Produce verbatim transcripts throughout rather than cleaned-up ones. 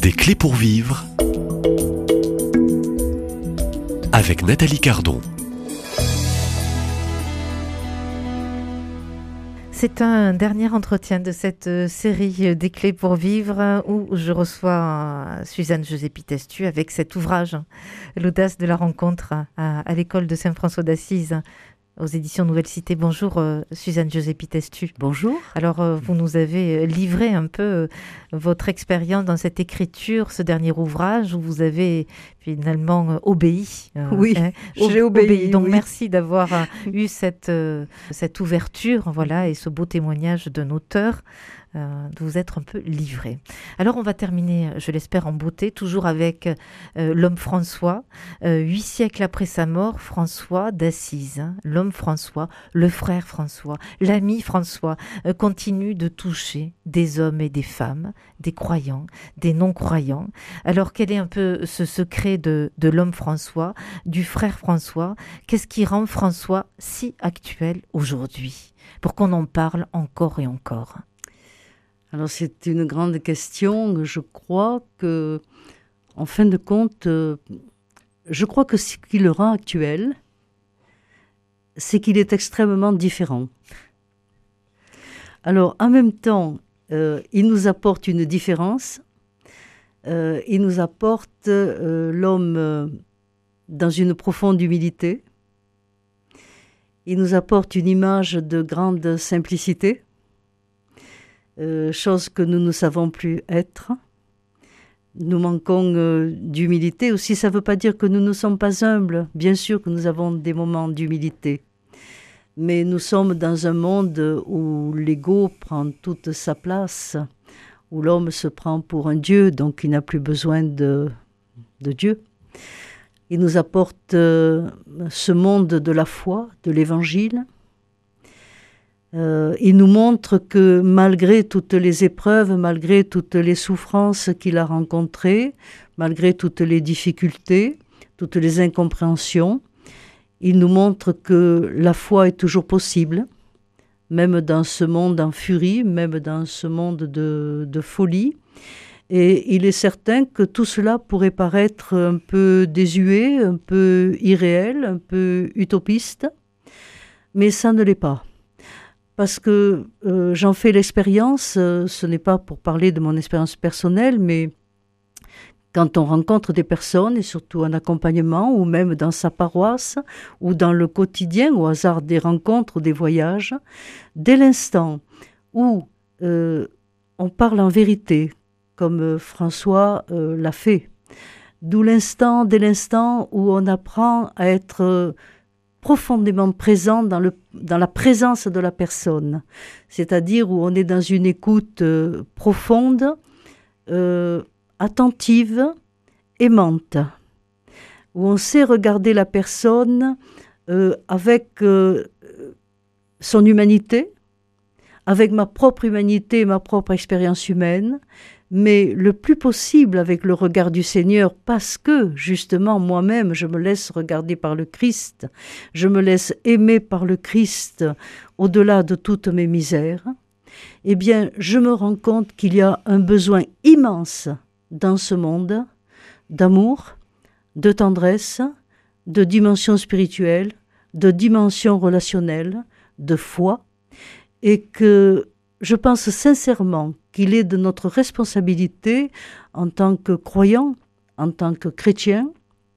Des clés pour vivre avec Nathalie Cardon. C'est un dernier entretien de cette série des clés pour vivre où je reçois Suzanne Joseppi-Testu avec cet ouvrage, L'audace de la rencontre à, à l'école de Saint-François d'Assise, aux éditions Nouvelle Cité. Bonjour euh, Suzanne Joseppi-Testu. Bonjour. Alors euh, vous nous avez livré un peu euh, votre expérience dans cette écriture, ce dernier ouvrage où vous avez finalement euh, obéi. Euh, oui, hein, j'ai ob- obéi. obéi. Donc oui. merci d'avoir euh, eu cette, euh, cette ouverture, voilà, et ce beau témoignage d'un auteur. Euh, de vous être un peu livré. Alors on va terminer, je l'espère, en beauté, toujours avec euh, l'homme François. Euh, huit siècles après sa mort, François d'Assise, hein, l'homme François, le frère François, l'ami François, euh, continue de toucher des hommes et des femmes, des croyants, des non-croyants. Alors quel est un peu ce secret de, de l'homme François, du frère François? Qu'est-ce qui rend François si actuel aujourd'hui, pour qu'on en parle encore et encore? Alors c'est une grande question. Je crois que, en fin de compte, euh, je crois que ce qui le rend actuel, c'est qu'il est extrêmement différent. Alors en même temps, euh, il nous apporte une différence. Euh, il nous apporte euh, l'homme euh, dans une profonde humilité. Il nous apporte une image de grande simplicité. Euh, chose que nous ne savons plus être. Nous manquons euh, d'humilité. Aussi, ça ne veut pas dire que nous ne sommes pas humbles. Bien sûr que nous avons des moments d'humilité. Mais nous sommes dans un monde où l'ego prend toute sa place, où l'homme se prend pour un dieu, donc il n'a plus besoin de, de Dieu. Il nous apporte euh, ce monde de la foi, de l'évangile. Euh, il nous montre que malgré toutes les épreuves, malgré toutes les souffrances qu'il a rencontrées, malgré toutes les difficultés, toutes les incompréhensions, il nous montre que la foi est toujours possible, même dans ce monde en furie, même dans ce monde de, de folie. Et il est certain que tout cela pourrait paraître un peu désuet, un peu irréel, un peu utopiste, mais ça ne l'est pas. Parce que euh, j'en fais l'expérience, euh, ce n'est pas pour parler de mon expérience personnelle, mais quand on rencontre des personnes, et surtout en accompagnement, ou même dans sa paroisse, ou dans le quotidien, au hasard des rencontres ou des voyages, dès l'instant où euh, on parle en vérité, comme euh, François euh, l'a fait, d'où l'instant, dès l'instant où on apprend à être euh, profondément présent dans, le, dans la présence de la personne, c'est-à-dire où on est dans une écoute euh, profonde, euh, attentive, aimante, où on sait regarder la personne euh, avec euh, son humanité, avec ma propre humanité et ma propre expérience humaine, mais le plus possible avec le regard du Seigneur, parce que, justement, moi-même, je me laisse regarder par le Christ, je me laisse aimer par le Christ au-delà de toutes mes misères, eh bien, je me rends compte qu'il y a un besoin immense dans ce monde d'amour, de tendresse, de dimension spirituelle, de dimension relationnelle, de foi, et que je pense sincèrement qu'il est de notre responsabilité en tant que croyants, en tant que chrétiens,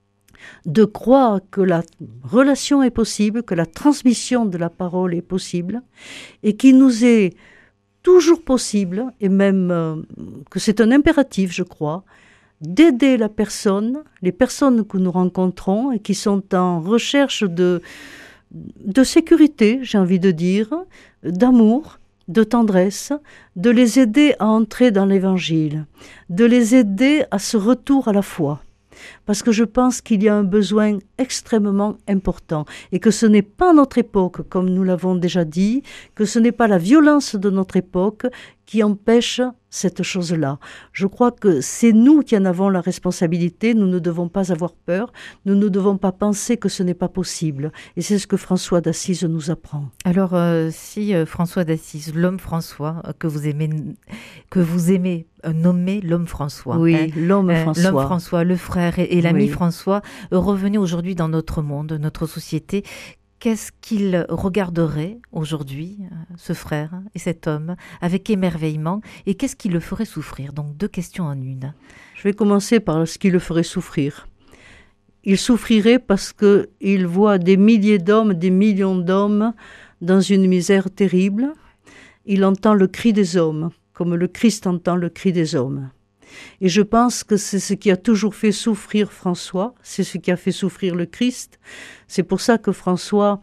de croire que la relation est possible, que la transmission de la parole est possible, et qu'il nous est toujours possible, et même euh, que c'est un impératif, je crois, d'aider la personne, les personnes que nous rencontrons et qui sont en recherche de, de sécurité, j'ai envie de dire, d'amour, de tendresse, de les aider à entrer dans l'Évangile, de les aider à ce retour à la foi. parce que je pense qu'il y a un besoin extrêmement important et que ce n'est pas notre époque, comme nous l'avons déjà dit, que ce n'est pas la violence de notre époque qui empêche cette chose-là. Je crois que c'est nous qui en avons la responsabilité, nous ne devons pas avoir peur, nous ne devons pas penser que ce n'est pas possible. Et c'est ce que François d'Assise nous apprend. Alors, euh, si euh, François d'Assise, l'homme François, euh, que vous aimez, que vous aimez euh, nommer l'homme François. Oui, hein, l'homme euh, François. L'homme François, le frère et, et l'ami Oui. François, euh, revenez aujourd'hui dans notre monde, notre société. Qu'est-ce qu'il regarderait aujourd'hui, ce frère et cet homme, avec émerveillement, et qu'est-ce qui le ferait souffrir? Donc deux questions en une. Je vais commencer par ce qui le ferait souffrir. Il souffrirait parce qu'il voit des milliers d'hommes, des millions d'hommes dans une misère terrible. Il entend le cri des hommes, comme le Christ entend le cri des hommes. Et je pense que c'est ce qui a toujours fait souffrir François, c'est ce qui a fait souffrir le Christ. C'est pour ça que François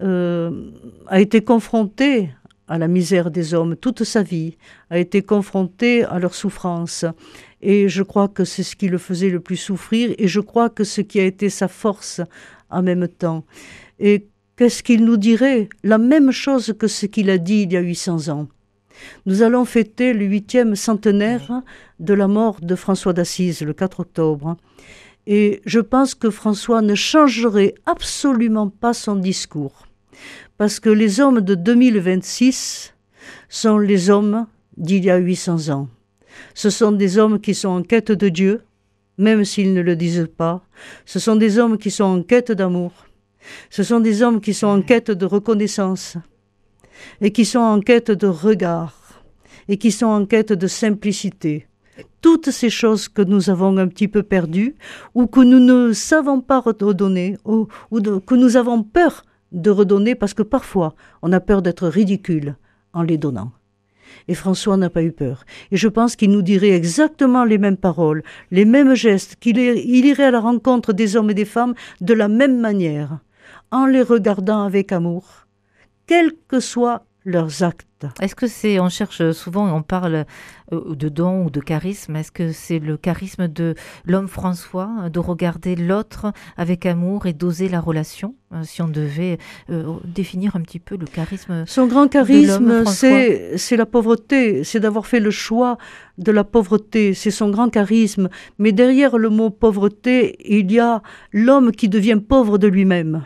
euh, a été confronté à la misère des hommes toute sa vie, a été confronté à leur souffrance. Et je crois que c'est ce qui le faisait le plus souffrir, et je crois que ce qui a été sa force en même temps. Et qu'est-ce qu'il nous dirait? La même chose que ce qu'il a dit il y a huit cents ans. Nous allons fêter le huitième centenaire de la mort de François d'Assise, le quatre octobre. Et je pense que François ne changerait absolument pas son discours. Parce que les hommes de deux mille vingt-six sont les hommes d'il y a huit cents ans. Ce sont des hommes qui sont en quête de Dieu, même s'ils ne le disent pas. Ce sont des hommes qui sont en quête d'amour. Ce sont des hommes qui sont en quête de reconnaissance. Et qui sont en quête de regard, et qui sont en quête de simplicité. Toutes ces choses que nous avons un petit peu perdues, ou que nous ne savons pas redonner, ou, ou de, que nous avons peur de redonner, parce que parfois, on a peur d'être ridicule en les donnant. Et François n'a pas eu peur. Et je pense qu'il nous dirait exactement les mêmes paroles, les mêmes gestes, qu'il est, il irait à la rencontre des hommes et des femmes de la même manière, en les regardant avec amour, quels que soient leurs actes. Est-ce que c'est, on cherche souvent, on parle euh, de don ou de charisme, est-ce que c'est le charisme de l'homme François, de regarder l'autre avec amour et d'oser la relation, euh, si on devait euh, définir un petit peu le charisme? Son grand charisme, c'est, c'est la pauvreté, c'est d'avoir fait le choix de la pauvreté, c'est son grand charisme. Mais derrière le mot pauvreté, il y a l'homme qui devient pauvre de lui-même.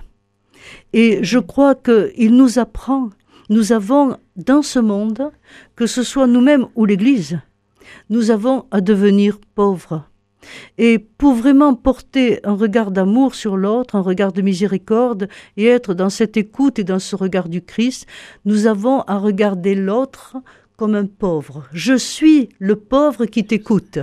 Et je crois qu'il nous apprend, nous avons dans ce monde, que ce soit nous-mêmes ou l'Église, nous avons à devenir pauvres. Et pour vraiment porter un regard d'amour sur l'autre, un regard de miséricorde, et être dans cette écoute et dans ce regard du Christ, nous avons à regarder l'autre comme un pauvre. Je suis le pauvre qui t'écoute.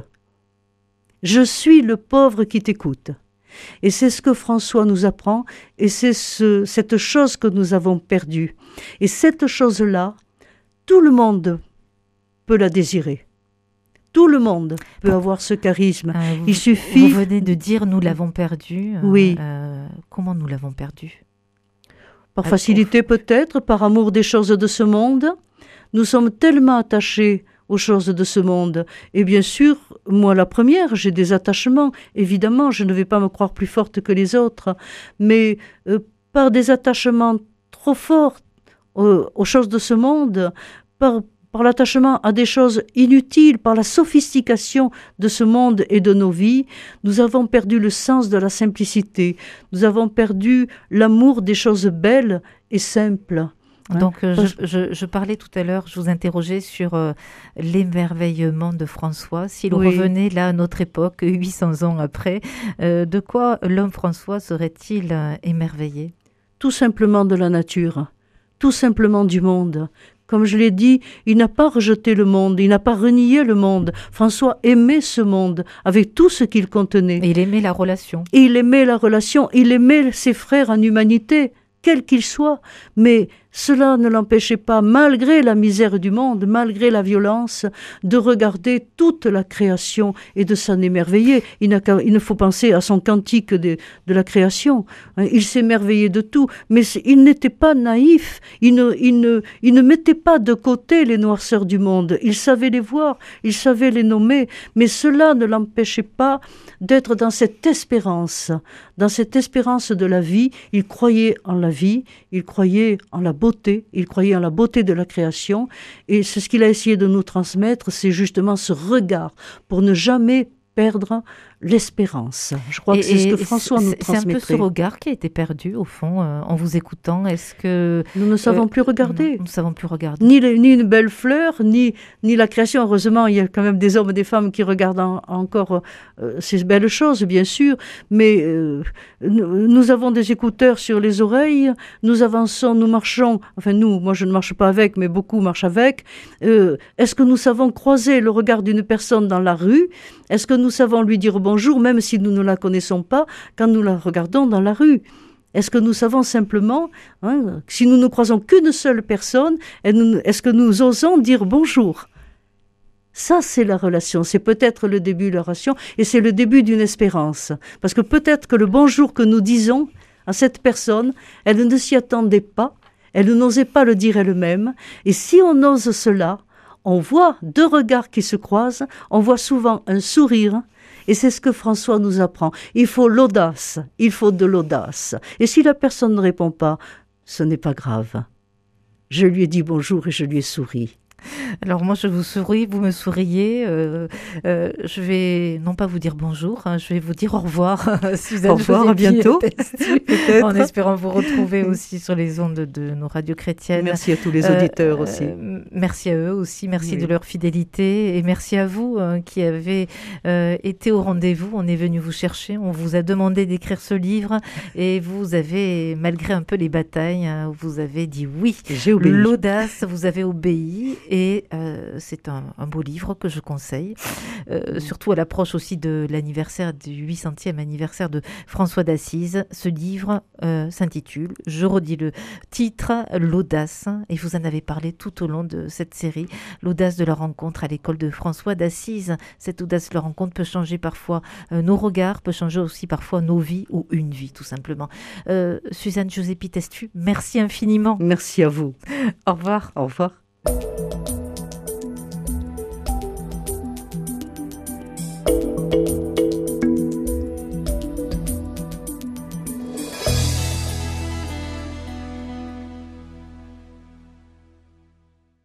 Je suis le pauvre qui t'écoute. Et c'est ce que François nous apprend, et c'est ce, cette chose que nous avons perdue. Et cette chose-là, tout le monde peut la désirer. Tout le monde peut avoir ce charisme. Euh, vous, Il suffit... Vous venez de dire « nous l'avons perdu ». Oui. Euh, comment nous l'avons perdu? Par facilité peut-être, par amour des choses de ce monde. Nous sommes tellement attachés aux choses de ce monde. Et bien sûr, moi la première, j'ai des attachements. Évidemment, je ne vais pas me croire plus forte que les autres. Mais euh, par des attachements trop forts euh, aux choses de ce monde, par, par l'attachement à des choses inutiles, par la sophistication de ce monde et de nos vies, nous avons perdu le sens de la simplicité. Nous avons perdu l'amour des choses belles et simples. Donc, euh, je, je, je parlais tout à l'heure, je vous interrogeais sur euh, l'émerveillement de François. S'il oui. revenait là à notre époque, huit cents ans après, euh, de quoi l'homme François serait-il euh, émerveillé? Tout simplement de la nature, tout simplement du monde. Comme je l'ai dit, il n'a pas rejeté le monde, il n'a pas renié le monde. François aimait ce monde avec tout ce qu'il contenait. Et il aimait la relation. Et il aimait la relation, il aimait ses frères en humanité, quels qu'ils soient. Mais cela ne l'empêchait pas, malgré la misère du monde, malgré la violence, de regarder toute la création et de s'en émerveiller. Il, n'a qu'à, il ne faut penser à son cantique de, de la création. Il s'émerveillait de tout, mais il n'était pas naïf. Il ne, il, ne, il ne mettait pas de côté les noirceurs du monde. Il savait les voir, il savait les nommer, mais cela ne l'empêchait pas d'être dans cette espérance, dans cette espérance de la vie. Il croyait en la vie, il croyait en la beauté, il croyait en la beauté de la création, et c'est ce qu'il a essayé de nous transmettre, c'est justement ce regard pour ne jamais perdre l'espérance. Je crois et, que c'est ce que François nous transmettrait. C'est un peu ce regard qui a été perdu, au fond, euh, en vous écoutant. Est-ce que... Nous ne savons euh, plus regarder. Nous ne savons plus regarder. Ni, les, ni une belle fleur, ni, ni la création. Heureusement, il y a quand même des hommes et des femmes qui regardent en, encore euh, ces belles choses, bien sûr. Mais euh, nous, nous avons des écouteurs sur les oreilles. Nous avançons, nous marchons. Enfin, nous, moi je ne marche pas avec, mais beaucoup marchent avec. Euh, est-ce que nous savons croiser le regard d'une personne dans la rue? Est-ce que nous savons lui dire bonjour, même si nous ne la connaissons pas, quand nous la regardons dans la rue? Est-ce que nous savons simplement, hein, si nous ne croisons qu'une seule personne, est-ce que nous osons dire bonjour? Ça, c'est la relation. C'est peut-être le début de la relation et c'est le début d'une espérance. Parce que peut-être que le bonjour que nous disons à cette personne, elle ne s'y attendait pas, elle n'osait pas le dire elle-même. Et si on ose cela, on voit deux regards qui se croisent, on voit souvent un sourire, et c'est ce que François nous apprend. Il faut l'audace, il faut de l'audace. Et si la personne ne répond pas, ce n'est pas grave. Je lui ai dit bonjour et je lui ai souri. Alors moi je vous souris, vous me souriez, euh, euh, je vais non pas vous dire bonjour, hein, je vais vous dire au revoir, Suzanne. Au revoir, à bientôt. En espérant vous retrouver aussi sur les ondes de nos radios chrétiennes. Merci à tous les auditeurs euh, aussi. Euh, merci à eux aussi, merci oui. de leur fidélité et merci à vous euh, qui avez euh, été au rendez-vous. On est venu vous chercher, on vous a demandé d'écrire ce livre et vous avez, malgré un peu les batailles, vous avez dit oui. J'ai obéi. L'audace, vous avez obéi. Et euh, c'est un, un beau livre que je conseille, euh, mmh. surtout à l'approche aussi de l'anniversaire, du huit centième anniversaire de François d'Assise. Ce livre euh, s'intitule, je redis le titre, L'audace, et vous en avez parlé tout au long de cette série, l'audace de la rencontre à l'école de François d'Assise. Cette audace de la rencontre peut changer parfois euh, nos regards, peut changer aussi parfois nos vies ou une vie tout simplement. Euh, Suzanne Giuseppi Testu, merci infiniment. Merci à vous. Au revoir. Au revoir. Thank you.